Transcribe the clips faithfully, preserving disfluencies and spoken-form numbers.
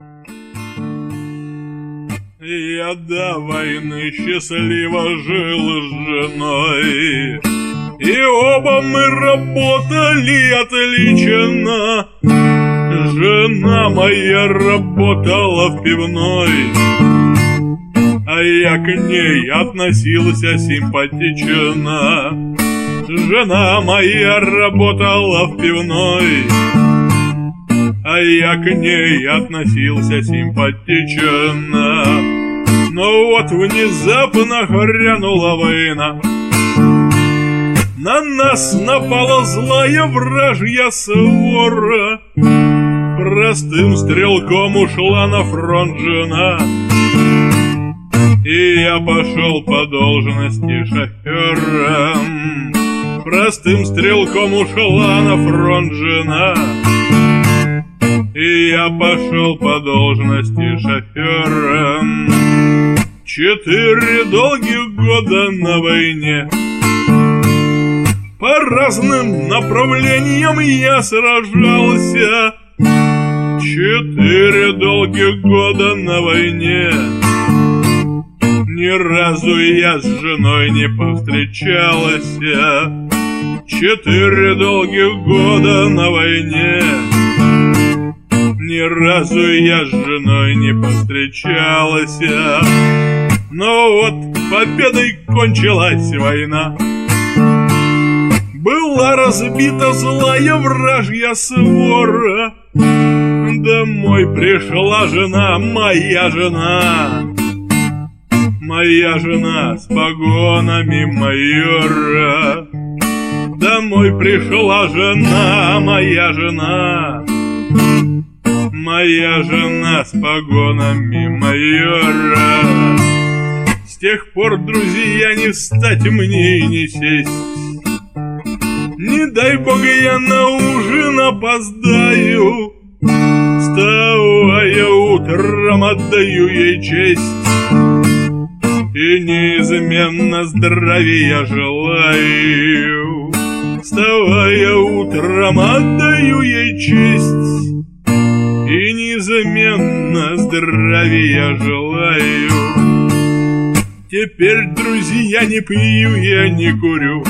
Я до войны счастливо жил с женой, и оба мы работали отлично. Жена моя работала в пивной, а я к ней относился симпатично. Жена моя работала в пивной, а я к ней относился симпатично. Но вот внезапно грянула война, на нас напала злая вражья свора. Простым стрелком ушла на фронт жена, и я пошел по должности шофером. Простым стрелком ушла на фронт жена, и я пошел по должности шофером. Четыре долгих года на войне, по разным направлениям я сражался. Четыре долгих года на войне, ни разу я с женой не повстречался. Четыре долгих года на войне, ни разу я с женой не повстречался. Но вот победой кончилась война, была разбита злая вражья свора. Домой пришла жена, моя жена, моя жена с погонами майора. Домой пришла жена, моя жена, моя жена с погонами майора. С тех пор, друзья, не встать мне и не сесть. Не дай бог я на ужин опоздаю, вставая утром отдаю ей честь. И неизменно здравия желаю, вставая утром отдаю ей честь. И неизменно здравия желаю. Теперь, друзья, не пью я, не курю,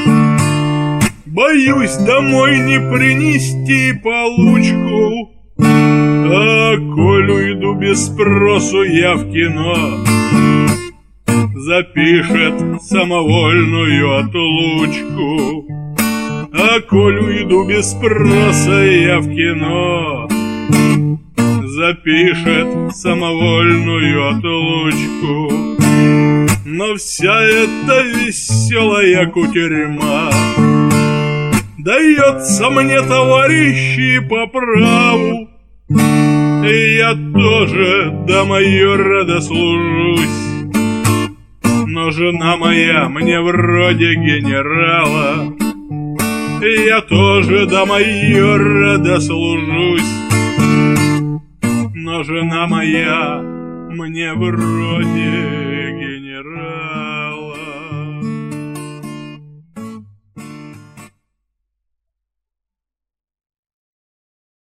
боюсь домой не принести получку. А коль уйду без спросу я в кино, запишет самовольную отлучку. А коль уйду без спроса я в кино, запишет самовольную отлучку. Но вся эта веселая кутерьма дается мне, товарищи, по праву. И я тоже до майора дослужусь, но жена моя мне вроде генерала. И я тоже до майора дослужусь, но жена моя мне вроде